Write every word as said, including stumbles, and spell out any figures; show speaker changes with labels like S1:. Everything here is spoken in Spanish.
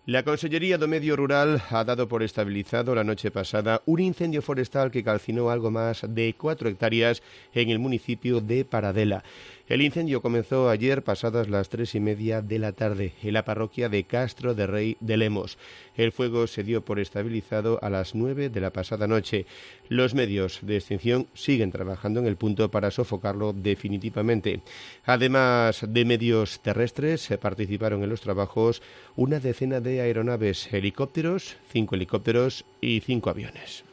S1: La Consellería do Medio Rural ha dado por estabilizado la noche pasada un incendio forestal que calcinó algo más de cuatro hectáreas en el municipio de Paradela. El incendio comenzó ayer pasadas las tres y media de la tarde en la parroquia de Castro de Rey de Lemos. El fuego se dio por estabilizado a las nueve de la pasada noche. Los medios de extinción siguen trabajando en el punto para sofocarlo definitivamente. Además de medios terrestres, participaron en los trabajos una decena de aeronaves, helicópteros, cinco helicópteros y cinco aviones.